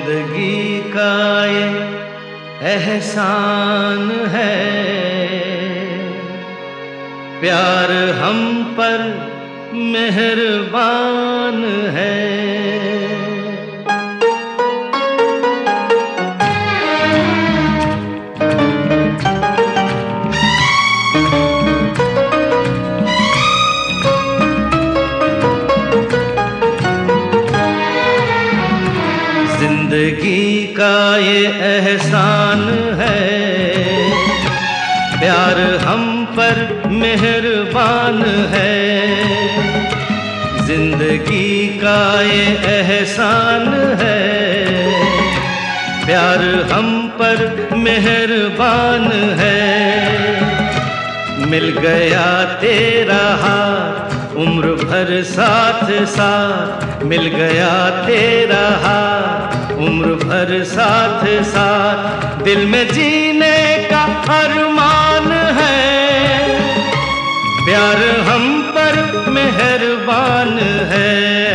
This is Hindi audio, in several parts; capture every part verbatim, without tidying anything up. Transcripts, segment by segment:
जिंदगी का ये एहसान है, प्यार हम पर मेहरबान है। जिंदगी का ये एहसान है, प्यार हम पर मेहरबान है। जिंदगी का ये एहसान है, प्यार हम पर मेहरबान है। मिल गया तेरा हाथ उम्र भर साथ साथ, मिल गया तेरा हाथ उम्र भर साथ साथ। दिल में जीने का अरमान है, प्यार हम पर मेहरबान है।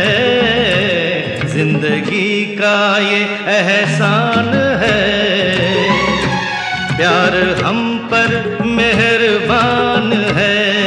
जिंदगी का ये एहसान है, प्यार हम पर मेहरबान है।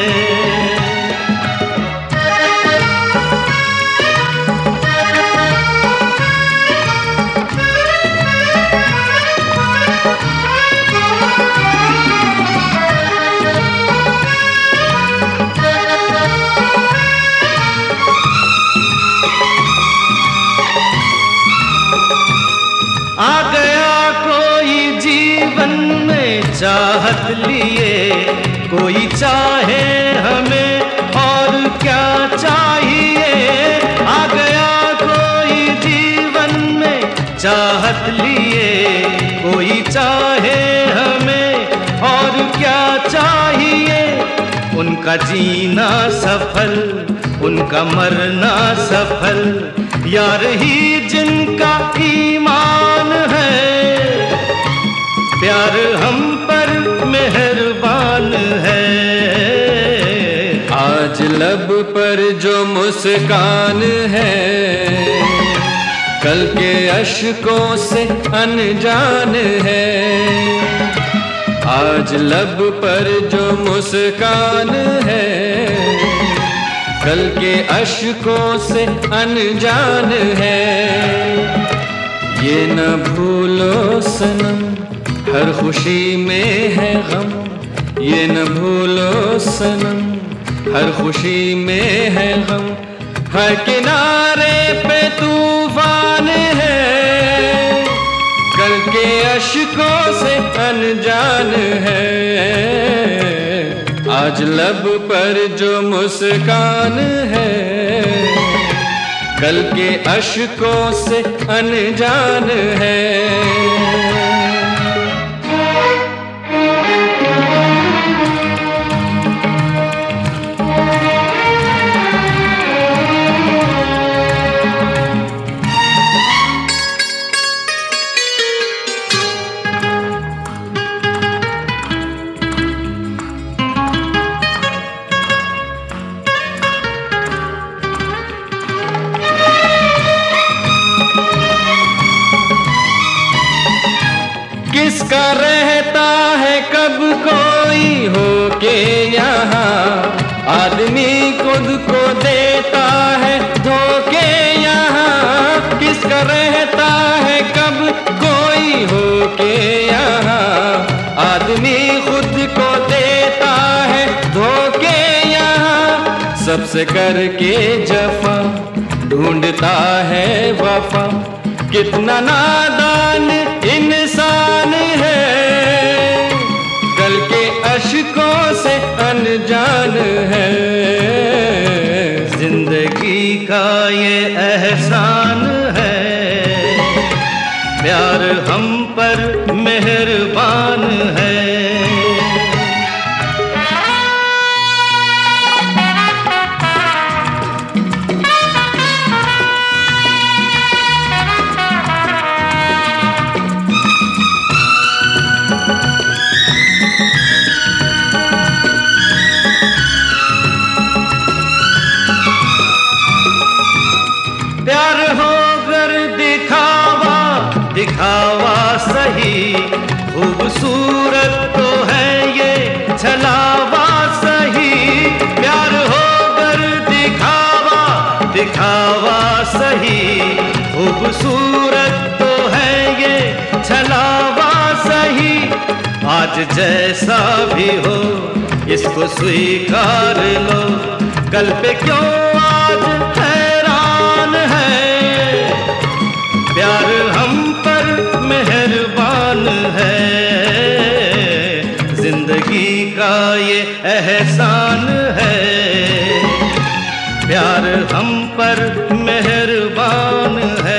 आ गया कोई जीवन में चाहत लिए, कोई चाहे हमें और क्या चाहिए। आ गया कोई जीवन में चाहत लिए, कोई चाहे हमें और क्या चाहिए। उनका जीना सफल, उनका मरना सफल, यार ही जिनका ईमान है। प्यार हम पर मेहरबान है। आज लब पर जो मुस्कान है, कल के अश्कों से अनजान है। आज लब पर जो मुस्कान है, कल के अश्कों से अनजान है। ये न भूलो सनम, हर खुशी में है गम। ये न भूलो सनम, हर खुशी में है गम। हर किनारे पे तूफान है, कल के अश्कों से अनजान है। आज लब पर जो मुस्कान है, कल के अश्कों से अनजान है। किसका रहता है कब कोई हो के यहाँ, आदमी खुद को देता है धोखे यहाँ। किसका रहता है कब कोई हो के यहाँ, आदमी खुद को देता है धोखे यहाँ। सबसे करके जफा ढूंढता है वफा, कितना नादान इंसान है। कल के अश्कों से अनजान है। जिंदगी का ये एहसान है, प्यार हम पर मेहरबान है। प्यार हो कर दिखावा आज जैसा भी हो इसको स्वीकार लो, कल पे क्यों आज हैरान है, प्यार हम पर मेहरबान है, जिंदगी का ये एहसान है, प्यार हम पर मेहरबान है।